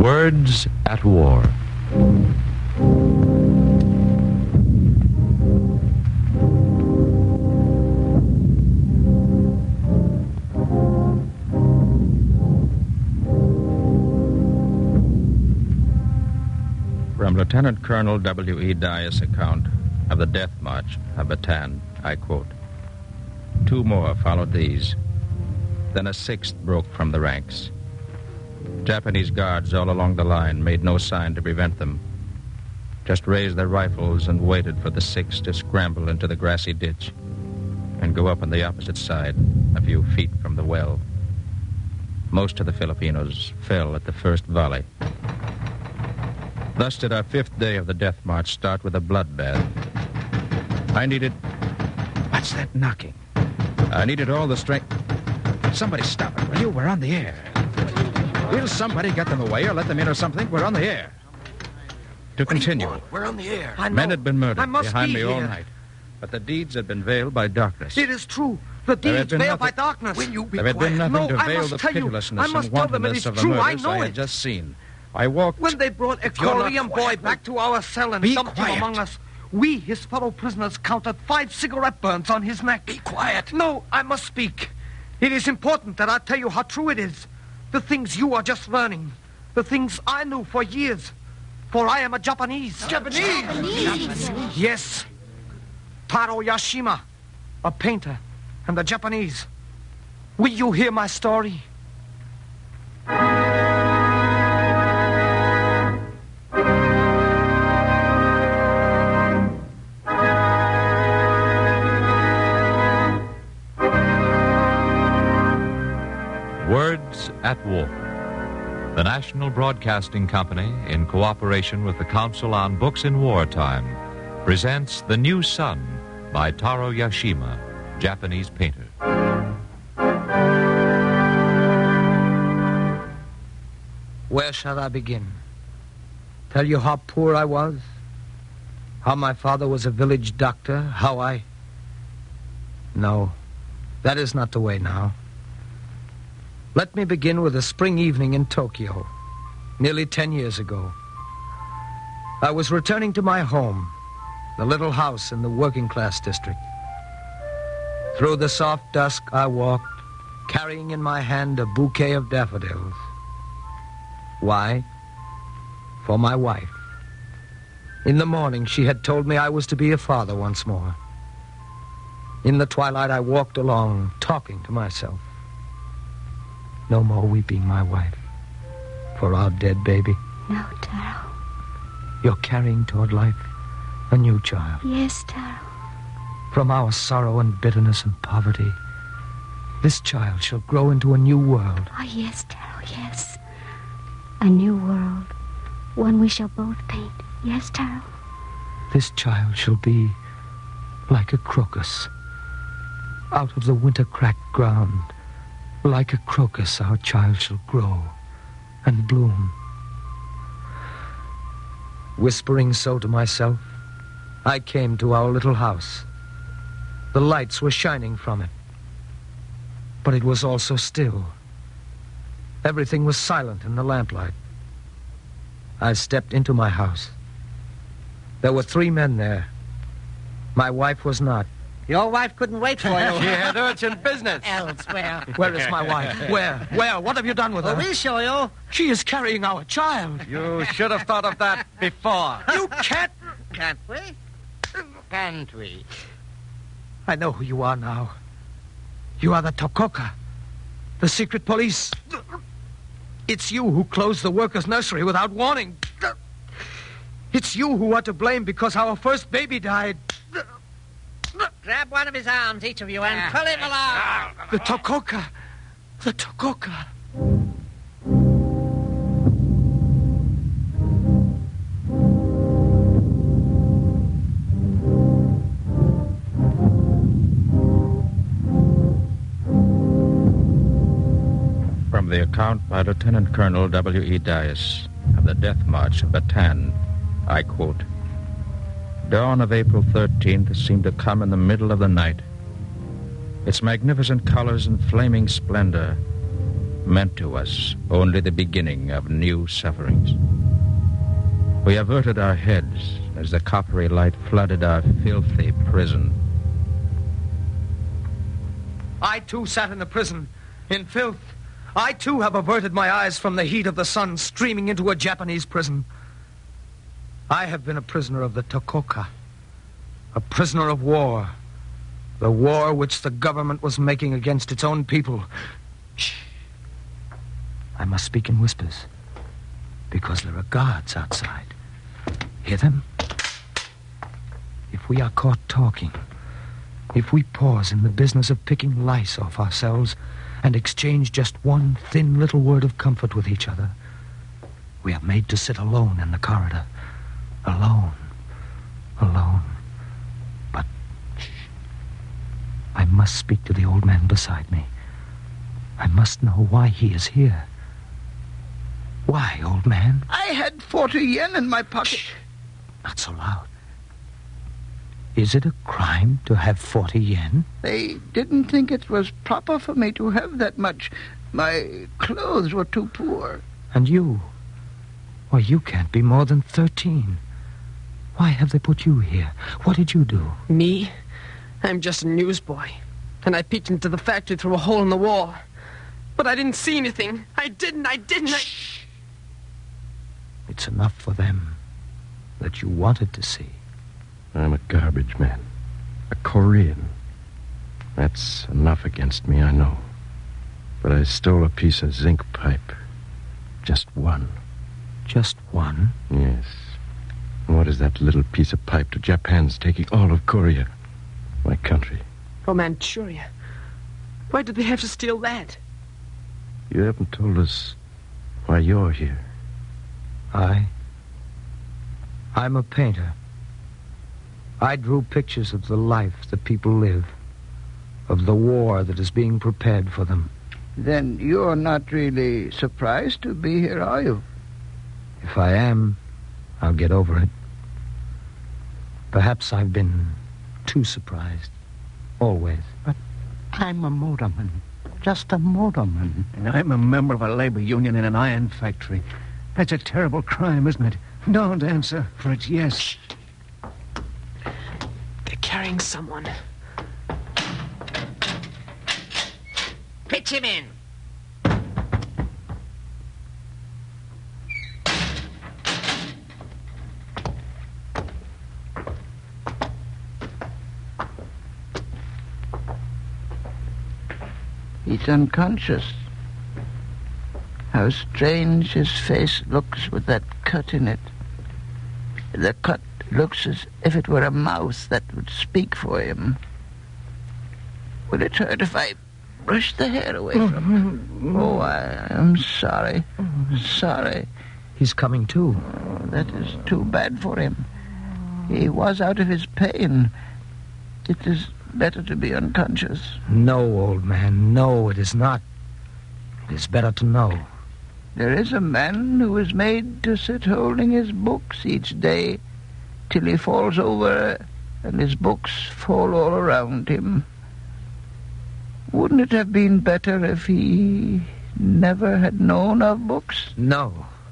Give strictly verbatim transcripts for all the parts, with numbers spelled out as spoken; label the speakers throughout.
Speaker 1: Words at War. From Lieutenant Colonel W E. Dias' account of the death march of Bataan, I quote, "Two more followed these. Then a sixth broke from the ranks. Japanese guards all along the line made no sign to prevent them. Just raised their rifles and waited for the sixth to scramble into the grassy ditch and go up on the opposite side, a few feet from the well. Most of the Filipinos fell at the first volley. Thus did our fifth day of the death march start with a bloodbath. I needed... What's that knocking? I needed all the strength... Somebody stop it, will you? We're on the air. Will somebody get them away or let them in or something? We're on the air. To continue.
Speaker 2: We're on the air.
Speaker 3: I know.
Speaker 1: Men had been murdered
Speaker 3: I must
Speaker 1: behind
Speaker 3: be
Speaker 1: me all
Speaker 3: here.
Speaker 1: night. But the deeds had been veiled by darkness.
Speaker 3: It is true. The
Speaker 1: There had
Speaker 3: deeds
Speaker 1: been
Speaker 3: veiled by
Speaker 1: nothing-
Speaker 3: darkness.
Speaker 2: Will you be
Speaker 1: There had been
Speaker 2: quiet?
Speaker 1: nothing
Speaker 3: No,
Speaker 1: to
Speaker 3: I
Speaker 1: veil
Speaker 3: must
Speaker 1: the
Speaker 3: tell you.
Speaker 1: pitilessness
Speaker 3: I must
Speaker 1: and
Speaker 3: tell them it
Speaker 1: wantonness
Speaker 3: is
Speaker 1: of the
Speaker 3: true. I
Speaker 1: murders
Speaker 3: know
Speaker 1: I had
Speaker 3: it.
Speaker 1: just seen. I walked...
Speaker 3: When they brought a
Speaker 2: you're not
Speaker 3: Korean boy
Speaker 2: quiet,
Speaker 3: back to our cell and
Speaker 1: Be
Speaker 3: dumped him
Speaker 1: quiet.
Speaker 3: among us, we, his fellow prisoners, counted five cigarette burns on his neck.
Speaker 2: Be quiet.
Speaker 3: No, I must speak. It is important that I tell you how true it is. The things you are just learning. The things I knew for years. For I am a Japanese.
Speaker 2: Japanese?
Speaker 3: Yes. Taro Yashima, a painter, and the Japanese. Will you hear my story?
Speaker 4: Words at War. The National Broadcasting Company, in cooperation with the Council on Books in Wartime, presents The New Sun by Taro Yashima, Japanese painter.
Speaker 3: Where shall I begin? Tell you how poor I was? How my father was a village doctor? How I... No, that is not the way now. Let me begin with a spring evening in Tokyo, nearly ten years ago. I was returning to my home, the little house in the working-class district. Through the soft dusk I walked, carrying in my hand a bouquet of daffodils. Why? For my wife. In the morning, she had told me I was to be a father once more. In the twilight, I walked along, talking to myself. No more weeping, my wife, for our dead baby.
Speaker 5: No, Taro.
Speaker 3: You're carrying toward life a new child.
Speaker 5: Yes, Taro.
Speaker 3: From our sorrow and bitterness and poverty, this child shall grow into a new world.
Speaker 5: Oh, yes, Taro, yes. A new world. One we shall both paint. Yes, Taro.
Speaker 3: This child shall be like a crocus. Out of the winter-cracked ground, like a crocus, our child shall grow and bloom. Whispering so to myself, I came to our little house. The lights were shining from it, but it was also still. Everything was silent in the lamplight. I stepped into my house. There were three men there. My wife was not.
Speaker 6: Your wife couldn't wait for you.
Speaker 2: She had urgent business.
Speaker 6: Elsewhere.
Speaker 3: Where is my wife? Where? Where? What have you done with her?
Speaker 6: Oh, we'll show you.
Speaker 3: She is carrying our child.
Speaker 2: You should have thought of that before.
Speaker 3: You can't.
Speaker 6: Can't we? Can't we?
Speaker 3: I know who you are now. You are the Tokoka, the secret police. It's you who closed the workers' nursery without warning. It's you who are to blame because our first baby died.
Speaker 6: Grab one of his arms, each of you, and pull him along.
Speaker 3: The Tokoka. The Tokoka.
Speaker 1: From the account by Lieutenant Colonel W E. Dias of the death march of Bataan, I quote, "Dawn of April thirteenth seemed to come in the middle of the night. Its magnificent colors and flaming splendor meant to us only the beginning of new sufferings. We averted our heads as the coppery light flooded our filthy prison.
Speaker 3: I, too, sat in a prison, in filth. I, too, have averted my eyes from the heat of the sun streaming into a Japanese prison. I have been a prisoner of the Tokoka, a prisoner of war, the war which the government was making against its own people. Shh. I must speak in whispers, because there are guards outside. Hear them? If we are caught talking, if we pause in the business of picking lice off ourselves and exchange just one thin little word of comfort with each other, we are made to sit alone in the corridor. Alone. Alone. But, shh. I must speak to the old man beside me. I must know why he is here. Why, old man?
Speaker 7: I had forty yen in my pocket.
Speaker 3: Shh. Not so loud. Is it a crime to have forty yen?
Speaker 7: They didn't think it was proper for me to have that much. My clothes were too poor.
Speaker 3: And you? Why, you can't be more than thirteen. Why have they put you here? What did you do?
Speaker 8: Me? I'm just a newsboy. And I peeked into the factory through a hole in the wall. But I didn't see anything. I didn't, I didn't, I...
Speaker 3: Shh. It's enough for them that you wanted to see.
Speaker 9: I'm a garbage man. A Korean. That's enough against me, I know. But I stole a piece of zinc pipe. Just one.
Speaker 3: Just one?
Speaker 9: Yes. And what is that little piece of pipe to Japan's taking all of Korea? My country.
Speaker 8: Oh, Manchuria. Why did they have to steal that?
Speaker 9: You haven't told us why you're here.
Speaker 3: I? I'm a painter. I drew pictures of the life the people live, of the war that is being prepared for them.
Speaker 7: Then you're not really surprised to be here, are you?
Speaker 3: If I am, I'll get over it. Perhaps I've been too surprised. Always.
Speaker 7: But I'm a motorman. Just a motorman. And I'm a member of a labor union in an iron factory. That's a terrible crime, isn't it? Don't answer, for it's yes.
Speaker 8: They're carrying someone.
Speaker 6: Pitch him in.
Speaker 7: He's unconscious. How strange his face looks with that cut in it. The cut looks as if it were a mouth that would speak for him. Will it hurt if I brush the hair away from him? Oh, I am sorry. Sorry.
Speaker 3: He's coming too.
Speaker 7: Oh, that is too bad for him. He was out of his pain. It is better to be unconscious.
Speaker 3: No, old man, no, it is not. It is better to know.
Speaker 7: There is a man who is made to sit holding his books each day till he falls over and his books fall all around him. Wouldn't it have been better if he never had known of books?
Speaker 3: No.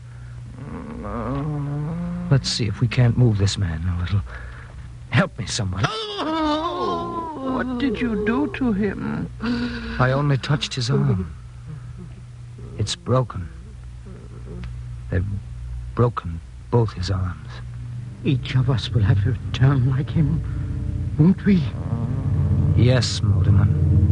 Speaker 3: Let's see if we can't move this man a little. Help me, someone.
Speaker 7: What did you do to him?
Speaker 3: I only touched his arm. It's broken. They've broken both his arms.
Speaker 7: Each of us will have to turn like him, won't we?
Speaker 3: Yes, Motorman.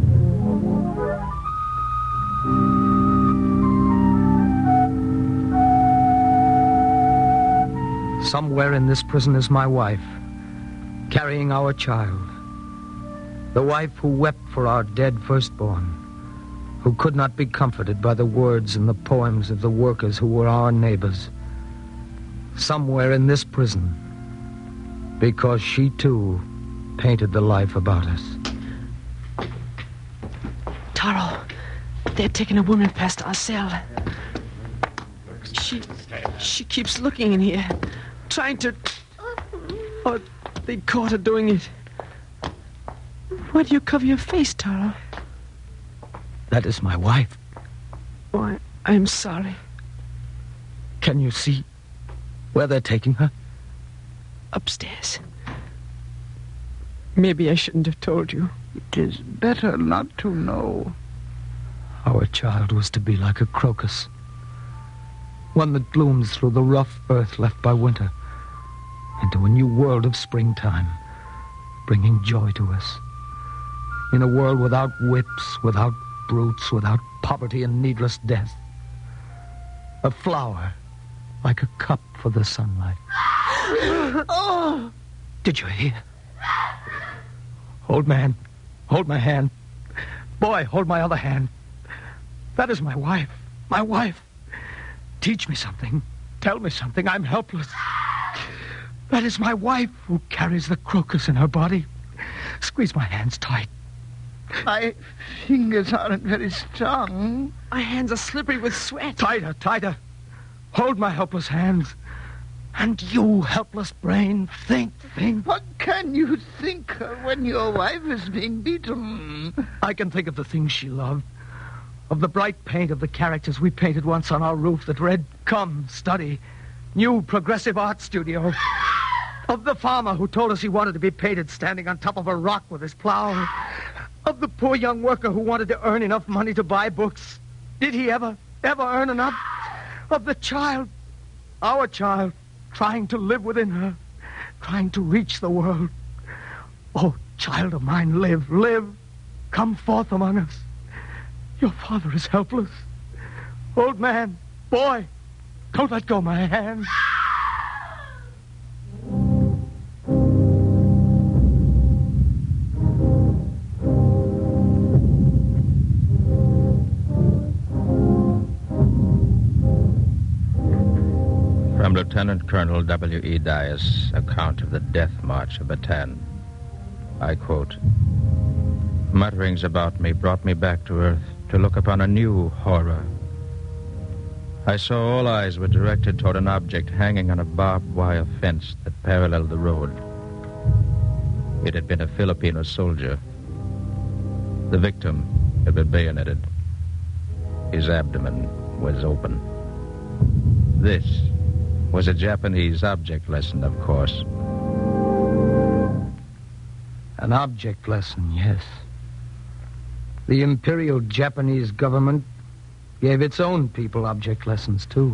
Speaker 3: Somewhere in this prison is my wife, carrying our child. The wife who wept for our dead firstborn, who could not be comforted by the words and the poems of the workers who were our neighbors. Somewhere in this prison, because she too painted the life about us.
Speaker 8: Taro, they're taking a woman past our cell. She, she keeps looking in here, trying to... Oh, they caught her doing it. Why do you cover your face, Taro?
Speaker 3: That is my wife.
Speaker 8: Oh, I, I'm sorry.
Speaker 3: Can you see where they're taking her?
Speaker 8: Upstairs. Maybe I shouldn't have told you.
Speaker 7: It is better not to know.
Speaker 3: Our child was to be like a crocus, one that blooms through the rough earth left by winter into a new world of springtime, bringing joy to us. In a world without whips, without brutes, without poverty and needless death. A flower like a cup for the sunlight.
Speaker 8: Oh!
Speaker 3: Did you hear? Old man, hold my hand. Boy, hold my other hand. That is my wife. My wife. Teach me something. Tell me something. I'm helpless. That is my wife who carries the crocus in her body. Squeeze my hands tight.
Speaker 7: My fingers aren't very strong.
Speaker 8: My hands are slippery with sweat.
Speaker 3: Tighter, tighter. Hold my helpless hands. And you, helpless brain, think, think.
Speaker 7: What can you think of when your wife is being beaten?
Speaker 3: I can think of the things she loved. Of the bright paint of the characters we painted once on our roof that read, "Come, study. New progressive art studio." Of the farmer who told us he wanted to be painted standing on top of a rock with his plow. Of the poor young worker who wanted to earn enough money to buy books. Did he ever, ever earn enough? Of the child, our child, trying to live within her, trying to reach the world. Oh, child of mine, live, live. Come forth among us. Your father is helpless. Old man, boy, don't let go my hand.
Speaker 1: From Lieutenant Colonel W E Dias' account of the death march of Bataan, I quote, "Mutterings about me brought me back to earth to look upon a new horror. I saw all eyes were directed toward an object hanging on a barbed wire fence that paralleled the road. It had been a Filipino soldier. The victim had been bayoneted. His abdomen was open. This was a Japanese object lesson, of course."
Speaker 3: An object lesson, yes. The Imperial Japanese government gave its own people object lessons, too.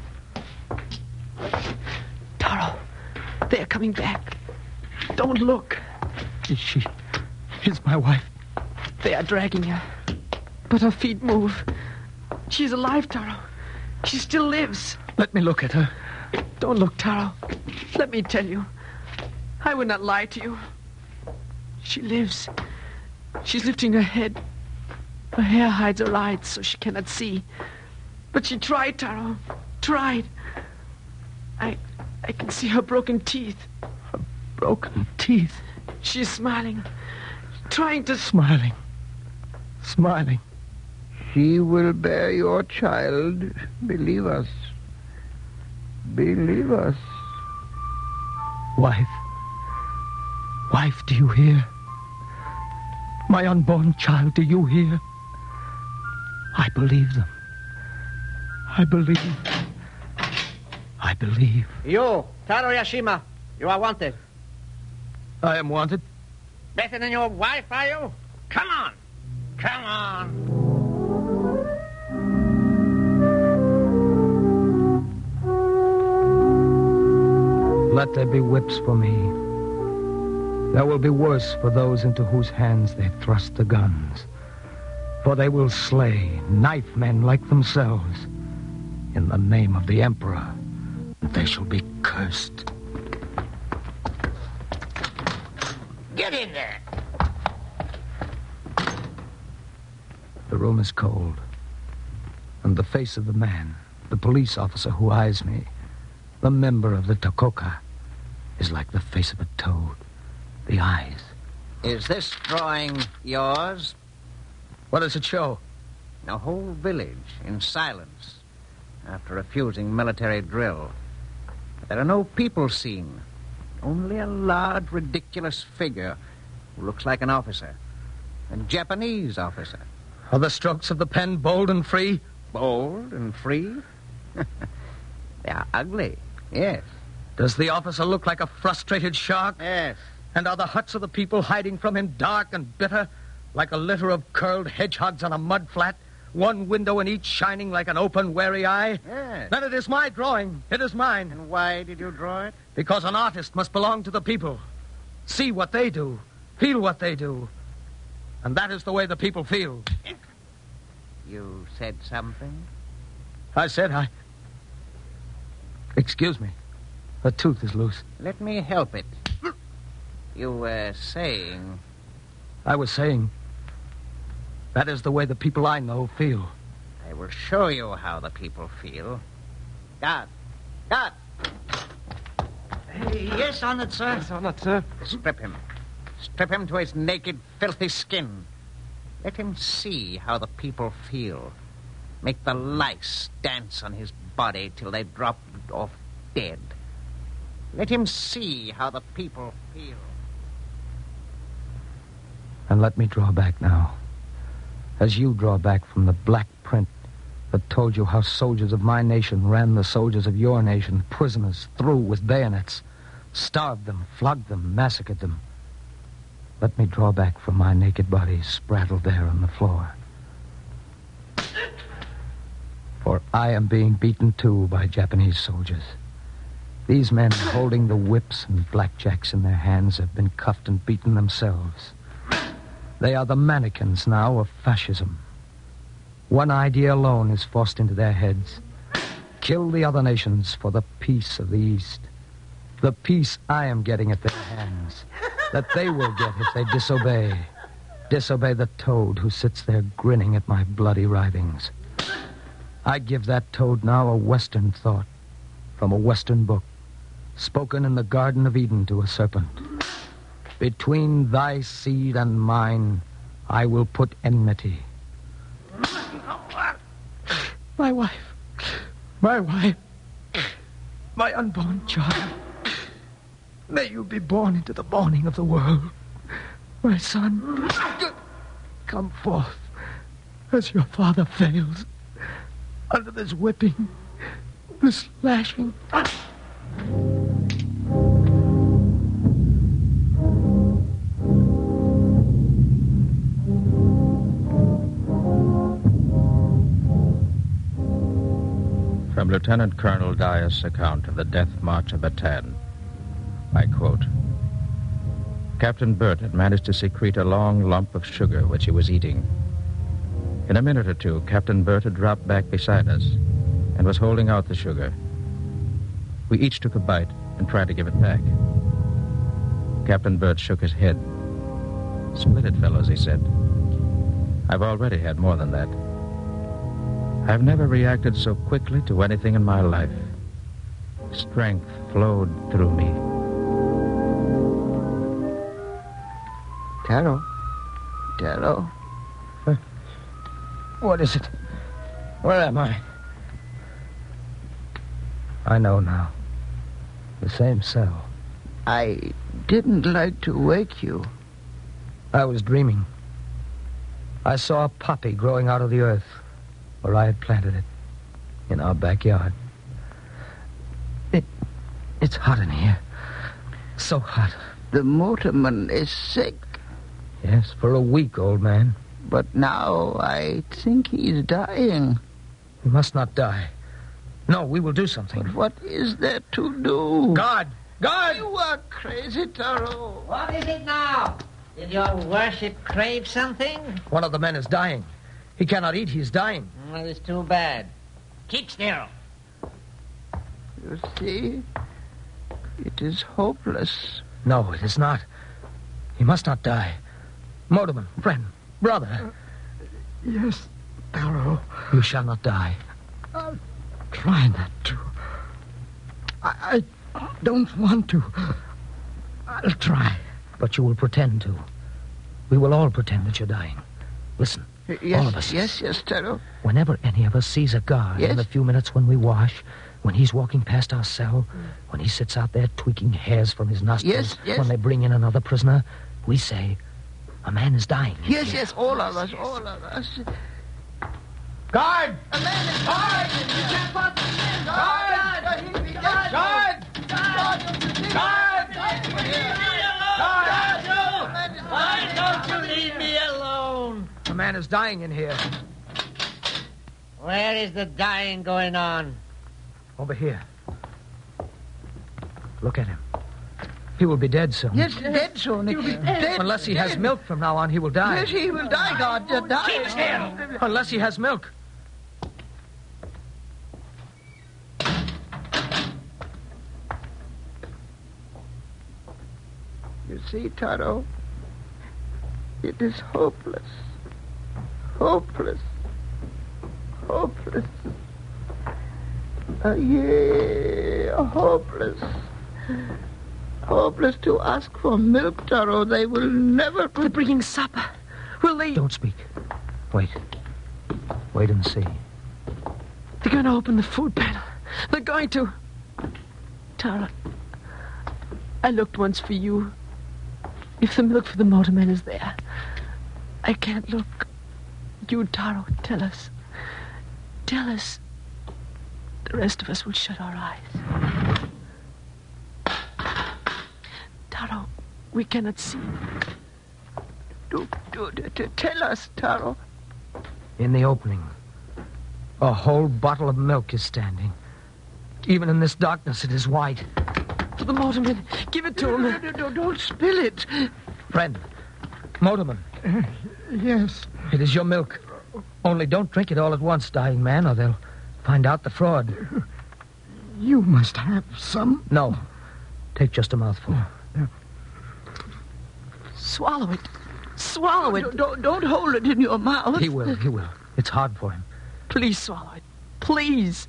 Speaker 8: Taro, they're coming back. Don't look.
Speaker 3: Is she... is my wife?
Speaker 8: They are dragging her. But her feet move. She's alive, Taro. She still lives.
Speaker 3: Let me look at her.
Speaker 8: Don't look, Taro. Let me tell you. I would not lie to you. She lives. She's lifting her head. Her hair hides her eyes so she cannot see. But she tried, Taro. Tried. I I can see her broken teeth.
Speaker 3: Her broken teeth?
Speaker 8: She's smiling. Trying to...
Speaker 3: Smiling. Smiling.
Speaker 7: She will bear your child. Believe us. Believe us.
Speaker 3: Wife. Wife, do you hear? My unborn child, do you hear? I believe them. I believe. I believe.
Speaker 6: You, Taro Yashima, you are wanted.
Speaker 3: I am wanted?
Speaker 6: Better than your wife, are you? Come on. Come on.
Speaker 3: Let there be whips for me. There will be worse for those into whose hands they thrust the guns. For they will slay, knife men like themselves, in the name of the Emperor. They shall be cursed.
Speaker 6: Get in there.
Speaker 3: The room is cold. And the face of the man, the police officer who eyes me, the member of the Tokoka, is like the face of a toad. The eyes.
Speaker 6: Is this drawing yours?
Speaker 3: What does it show?
Speaker 6: A whole village in silence after refusing military drill. There are no people seen. Only a large, ridiculous figure who looks like an officer. A Japanese officer.
Speaker 3: Are the strokes of the pen bold and free?
Speaker 6: bold and free. They are ugly, yes.
Speaker 3: Does the officer look like a frustrated shark?
Speaker 6: Yes.
Speaker 3: And are the huts of the people hiding from him dark and bitter, like a litter of curled hedgehogs on a mud flat, one window in each shining like an open, wary eye?
Speaker 6: Yes.
Speaker 3: Then it is my drawing. It is mine.
Speaker 6: And why did you draw it?
Speaker 3: Because an artist must belong to the people. See what they do. Feel what they do. And that is the way the people feel.
Speaker 6: You said something?
Speaker 3: I said I... Excuse me. The tooth is loose.
Speaker 6: Let me help it. You were saying...
Speaker 3: I was saying... That is the way the people I know feel.
Speaker 6: I will show you how the people feel. Guard! Guard!
Speaker 7: Yes, on it, sir.
Speaker 2: Yes, on it, sir.
Speaker 6: Strip him. Strip him to his naked, filthy skin. Let him see how the people feel. Make the lice dance on his body till they drop off dead. Let him see how the people feel.
Speaker 3: And let me draw back now. As you draw back from the black print that told you how soldiers of my nation ran the soldiers of your nation, prisoners, through with bayonets, starved them, flogged them, massacred them. Let me draw back from my naked body spraddled there on the floor. For I am being beaten, too, by Japanese soldiers. These men, holding the whips and blackjacks in their hands, have been cuffed and beaten themselves. They are the mannequins now of fascism. One idea alone is forced into their heads. Kill the other nations for the peace of the East. The peace I am getting at their hands. That they will get if they disobey. Disobey the toad who sits there grinning at my bloody writhings. I give that toad now a Western thought from a Western book, spoken in the Garden of Eden to a serpent. Between thy seed and mine, I will put enmity. My wife, my wife, my unborn child, may you be born into the morning of the world. My son, come forth as your father fails. Under this whipping, this lashing.
Speaker 1: From Lieutenant Colonel Dyer's account of the death march of Bataan, I quote, Captain Burt had managed to secrete a long lump of sugar which he was eating. In a minute or two, Captain Burt had dropped back beside us and was holding out the sugar. We each took a bite and tried to give it back. Captain Burt shook his head. Split it, fellows, he said. I've already had more than that. I've never reacted so quickly to anything in my life. Strength flowed through me.
Speaker 7: Taro. Taro.
Speaker 3: What is it? Where am I? I know now. The same cell.
Speaker 7: I didn't like to wake you.
Speaker 3: I was dreaming. I saw a poppy growing out of the earth where I had planted it, in our backyard. It, it's hot in here. So hot.
Speaker 7: The motorman is sick.
Speaker 3: Yes, for a week, old man.
Speaker 7: But now I think he's dying.
Speaker 3: He must not die. No, we will do something.
Speaker 7: But what is there to do?
Speaker 3: Guard! Guard!
Speaker 7: You are crazy, Taro.
Speaker 10: What is it now? Did your worship crave something?
Speaker 3: One of the men is dying. He cannot eat. He's dying.
Speaker 10: That is too bad. Keep still.
Speaker 7: You see, it is hopeless.
Speaker 3: No, it is not. He must not die. Motorman, friend, brother.
Speaker 8: Uh, yes, Taro.
Speaker 3: You shall not die.
Speaker 8: I'll try not to. I, I don't want to. I'll try.
Speaker 3: But you will pretend to. We will all pretend that you're dying. Listen,
Speaker 7: yes,
Speaker 3: all of us.
Speaker 7: Yes, yes, Taro.
Speaker 3: Whenever any of us sees a guard
Speaker 7: yes?
Speaker 3: in the few minutes when we wash, when he's walking past our cell, when he sits out there tweaking hairs from his nostrils,
Speaker 7: yes, yes.
Speaker 3: when they bring in another prisoner, we say, a man is dying.
Speaker 7: Yes, yes, all of us, all of us.
Speaker 3: Guard!
Speaker 11: A man is guard! You can't possibly be in guard! Guard! Guard!
Speaker 3: Guard!
Speaker 11: Guard!
Speaker 10: Why don't you leave me alone?
Speaker 3: A man is dying in here.
Speaker 10: Where is the dying going on?
Speaker 3: Over here. Look at him. He will be dead soon.
Speaker 7: Yes, dead soon. He will be dead.
Speaker 3: Unless he has milk from now on, he will die.
Speaker 7: Yes, he will die, God. Uh, die.
Speaker 10: Keep still.
Speaker 3: Unless he has milk.
Speaker 7: You see, Taro, it is hopeless. Hopeless. Hopeless. Uh, yeah, hopeless. Hopeless to ask for milk, Taro. They will never...
Speaker 8: They're bringing supper. Will they...
Speaker 3: Don't speak. Wait. Wait and see.
Speaker 8: They're going to open the food panel. They're going to... Tara, I looked once for you. If the milk for the motorman is there, I can't look. You, Taro, tell us. Tell us. The rest of us will shut our eyes. Taro, we cannot see.
Speaker 7: Do, do, do, do, tell us, Taro.
Speaker 3: In the opening, a whole bottle of milk is standing. Even in this darkness, it is white.
Speaker 8: For the motorman, give it to him.
Speaker 7: No, no, no, don't spill it.
Speaker 3: Friend, motorman.
Speaker 7: Uh, yes.
Speaker 3: It is your milk. Only don't drink it all at once, dying man, or they'll find out the fraud.
Speaker 7: You must have some.
Speaker 3: No. Take just a mouthful.
Speaker 8: Swallow it. Swallow it.
Speaker 7: Don't, don't, don't hold it in your mouth.
Speaker 3: He will, he will. It's hard for him.
Speaker 8: Please swallow it. Please.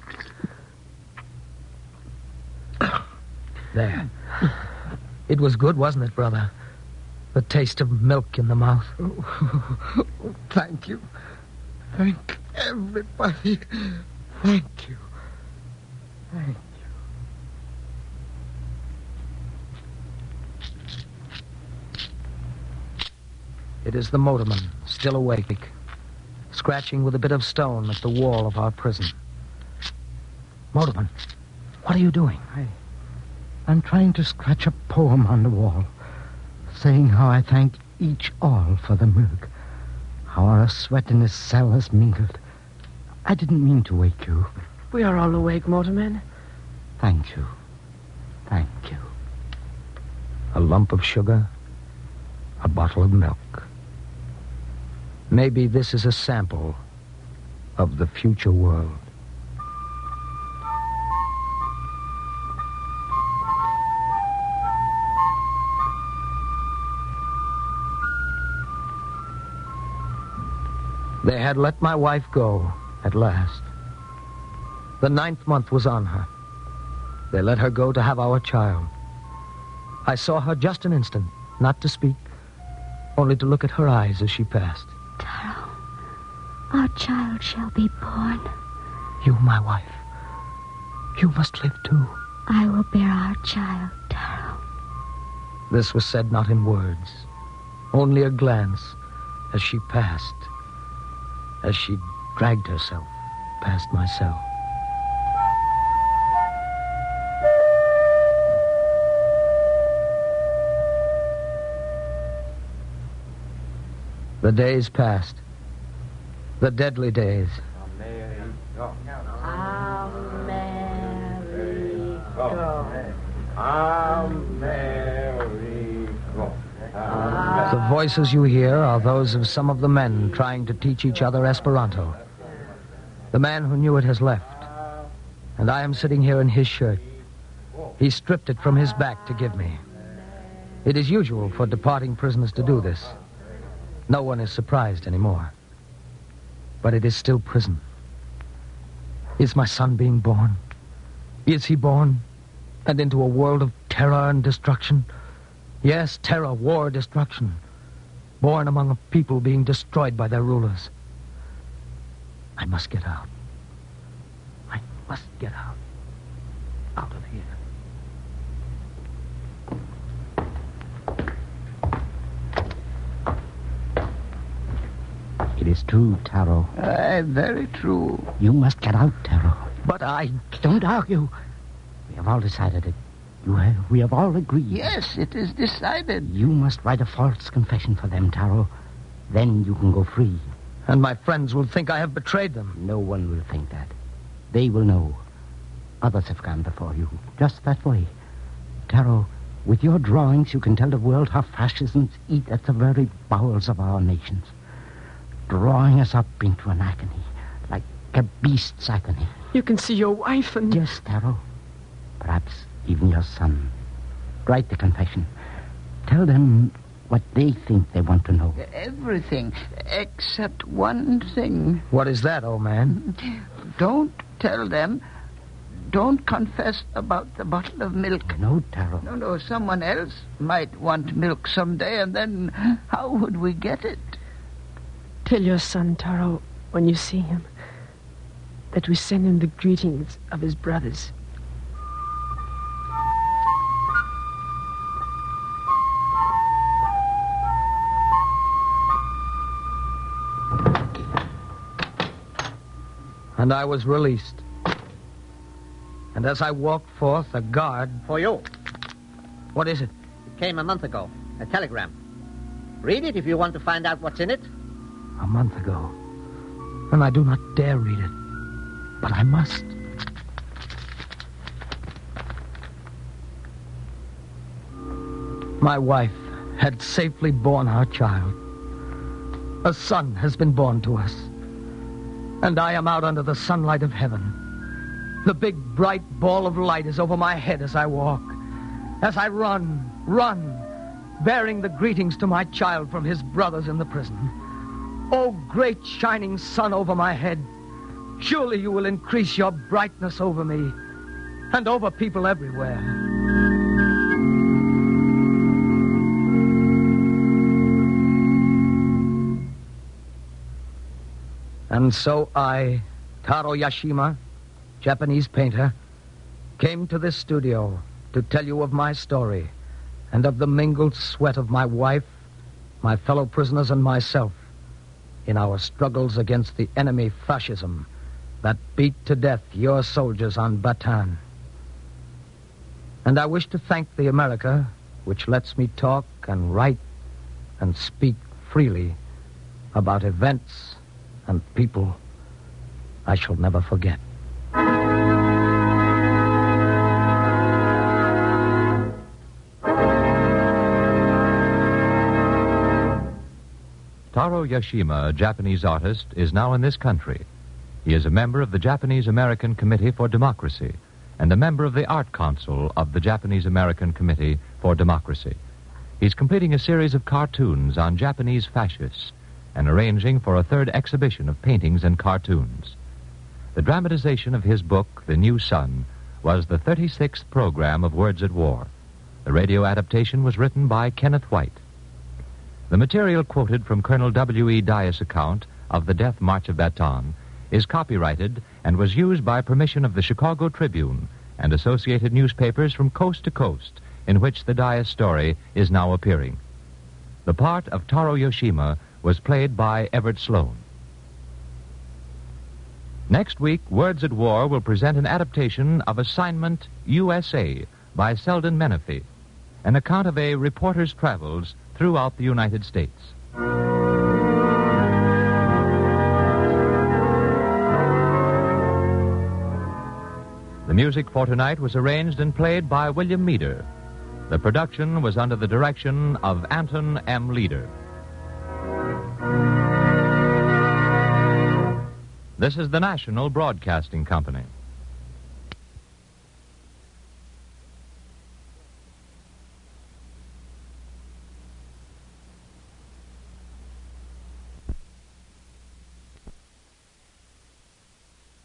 Speaker 3: There. It was good, wasn't it, brother? The taste of milk in the mouth.
Speaker 7: Oh, thank you. Thank everybody. Thank you. Thank you.
Speaker 3: It is the motorman, still awake, scratching with a bit of stone at the wall of our prison. Motorman, what are you doing?
Speaker 7: I, I'm trying to scratch a poem on the wall, saying how I thank each all for the milk, how our sweat in this cell has mingled. I didn't mean to wake you.
Speaker 8: We are all awake, motorman.
Speaker 7: Thank you. Thank you.
Speaker 3: A lump of sugar, a bottle of milk. Maybe this is a sample of the future world. They had let my wife go at last. The ninth month was on her. They let her go to have our child. I saw her just an instant, not to speak, only to look at her eyes as she passed.
Speaker 5: Taro, our child shall be born.
Speaker 3: You, my wife, you must live too.
Speaker 5: I will bear our child, Taro.
Speaker 3: This was said not in words, only a glance as she passed, as she dragged herself past my cell. The days passed. The deadly days.
Speaker 10: America. America.
Speaker 3: The voices you hear are those of some of the men trying to teach each other Esperanto. The man who knew it has left, and I am sitting here in his shirt. He stripped it from his back to give me. It is usual for departing prisoners to do this. No one is surprised anymore. But it is still prison. Is my son being born? Is he born? And into a world of terror and destruction? Yes, terror, war, destruction. Born among a people being destroyed by their rulers. I must get out. I must get out. Out of here. It
Speaker 12: is true, Taro.
Speaker 7: Aye, very true.
Speaker 12: You must get out, Taro.
Speaker 3: But I...
Speaker 12: Don't argue. We have all decided it. You have, we have all agreed.
Speaker 7: Yes, it is decided.
Speaker 12: You must write a false confession for them, Taro. Then you can go free.
Speaker 3: And my friends will think I have betrayed them.
Speaker 12: No one will think that. They will know. Others have gone before you, just that way. Taro, with your drawings, you can tell the world how fascisms eat at the very bowels of our nations, drawing us up into an agony, like a beast's agony.
Speaker 8: You can see your wife and...
Speaker 12: Yes, Taro. Perhaps even your son. Write the confession. Tell them what they think they want to know.
Speaker 7: Everything, except one thing.
Speaker 3: What is that, old man?
Speaker 7: Don't tell them. Don't confess about the bottle of milk.
Speaker 12: No, Taro.
Speaker 7: No, no, someone else might want milk someday, and then how would we get it?
Speaker 8: Tell your son, Taro, when you see him, that we send him the greetings of his brothers.
Speaker 3: And I was released. And as I walked forth, a guard...
Speaker 10: For you.
Speaker 3: What is it?
Speaker 10: It came a month ago. A telegram. Read it if you want to find out what's in it.
Speaker 12: A month ago. And I do not dare read it. But I must.
Speaker 3: My wife had safely borne our child. A son has been born to us. And I am out under the sunlight of heaven. The big, bright ball of light is over my head as I walk. As I run, run, bearing the greetings to my child from his brothers in the prison. Oh, great shining sun over my head, surely you will increase your brightness over me and over people everywhere. And so I, Taro Yashima, Japanese painter, came to this studio to tell you of my story and of the mingled sweat of my wife, my fellow prisoners, and myself in our struggles against the enemy fascism that beat to death your soldiers on Bataan. And I wish to thank the America which lets me talk and write and speak freely about events and people I shall never forget.
Speaker 4: Taro Yashima, a Japanese artist, is now in this country. He is a member of the Japanese-American Committee for Democracy and a member of the Art Council of the Japanese-American Committee for Democracy. He's completing a series of cartoons on Japanese fascists and arranging for a third exhibition of paintings and cartoons. The dramatization of his book, The New Sun, was the thirty-sixth program of Words at War. The radio adaptation was written by Kenneth White. The material quoted from Colonel W E Dias' account of the Death March of Bataan is copyrighted and was used by permission of the Chicago Tribune and associated newspapers from coast to coast in which the Dias story is now appearing. The part of Taro Yashima was played by Everett Sloan. Next week, Words at War will present an adaptation of Assignment U S A by Selden Menefee, an account of a reporter's travels throughout the United States. The music for tonight was arranged and played by William Meader. The production was under the direction of Anton M. Leader. This is the National Broadcasting Company.